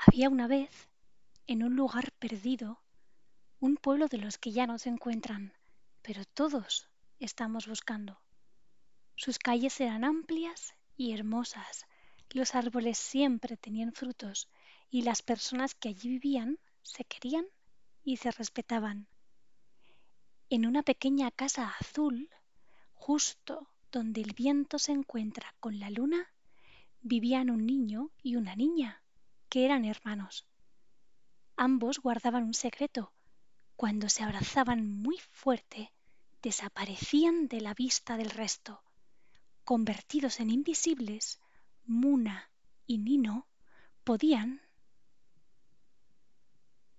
Había una vez, en un lugar perdido, un pueblo de los que ya no se encuentran, pero todos estamos buscando. Sus calles eran amplias y hermosas, los árboles siempre tenían frutos y las personas que allí vivían se querían y se respetaban. En una pequeña casa azul, justo donde el viento se encuentra con la luna, vivían un niño y una niña, que eran hermanos. Ambos guardaban un secreto. Cuando se abrazaban muy fuerte, desaparecían de la vista del resto. Convertidos en invisibles, Muna y Nino podían